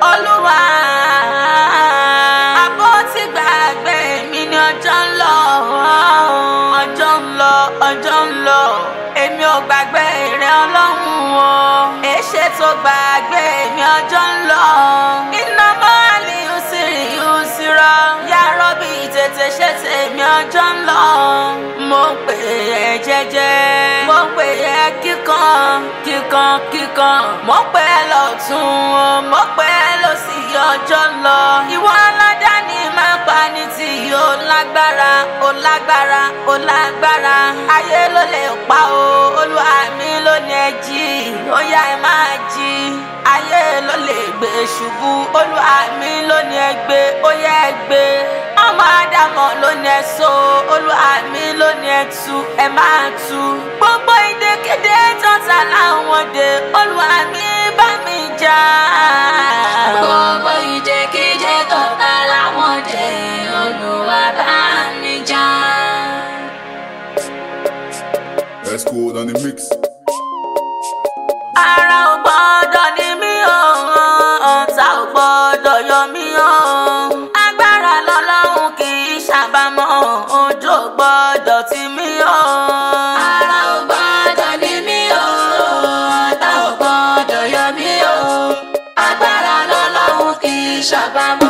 Olúwa àbó ti gbàgbé mi ní ọjọ́ ń lọ, ọjọ́ ń lọ, ọjọ́ ń lọ. Èmi ò gbàgbé rẹ Ọlọ́run o, èṣe tó gbàgbé mi ọjọ́ ń lọ. Iná mọ́lì yusira yá rọ́bì tètè ṣe tèmi ọjọ́ ń lọ. Mo pè é jẹ́jẹ́, mo pè é kíkan kíkan kíkan, mo pè é lọ́tún, mo pè é lósì ọjọ́ ń lọ. Ìwọ aládàáni máa pa ní tí ó lágbára, ó lágbára, ó lágbára. Ayé ló lè pa o, Olúwa mi ló ní ẹ jí, ó yá ẹ máa jí. Ayé ló lè gbé ṣubú, Olúwa mi ló ní ẹ gbé, ó yá ẹ gbé. Ọmọ Ádámọ̀ ló ní ẹ so, Olúwa mi ló ní ẹ tú, ẹ máa tú. Gbogbo ìdèkèdè tọ́ta láwọn dé, Olúwa mi bá mi jà. Gbogbo ìdèkèdè tọ́ta láwọn dé, Olúwa bá mi jà. Let's go on the mix. Ara ò gbọ́dọ̀ ní mí o, ọ̀tá ò gbọ́dọ̀ yọ mí o. Agbára lọ́lọ́run kì í ṣàbámọ̀, òjò gbọ́dọ̀ tì mí o. Ara ò gbọ́dọ̀ ní mí o, ọ̀tá ò gbọ́dọ̀ yọ mí o. Agbára lọ́lọ́run kì í ṣàbámọ̀.